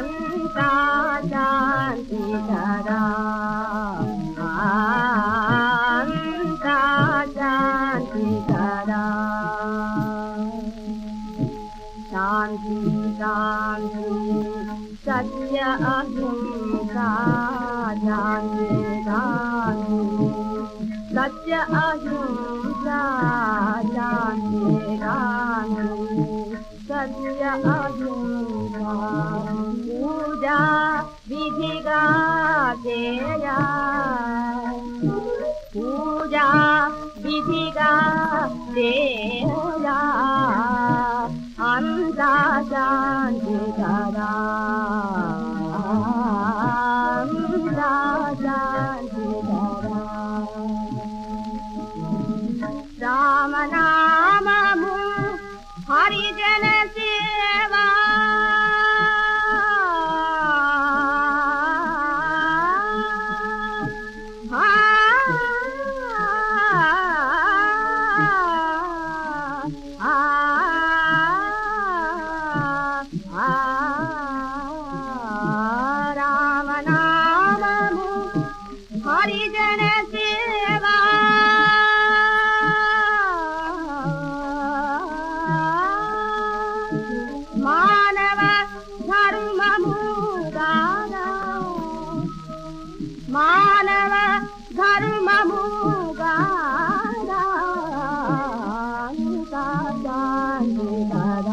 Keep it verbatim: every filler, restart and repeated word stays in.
అంతా శాంతి కదా అంతా శాంతి కదా శాంతి శాంతి సత్య అహింసా శాంతి శాంతి సత్య అహింసా శాంతి శాంతి సత్య అహింసా పూజా విధిగా చేయ పూజా విధిగా చేయ అంతా శాంతి కదా అంతా శాంతి కదా రామనామము హరిజన సేవా రామనామము హరిజన సేవా మానవ ధర్మము గానా మానవ ధర్మము గానా శాంతి కదా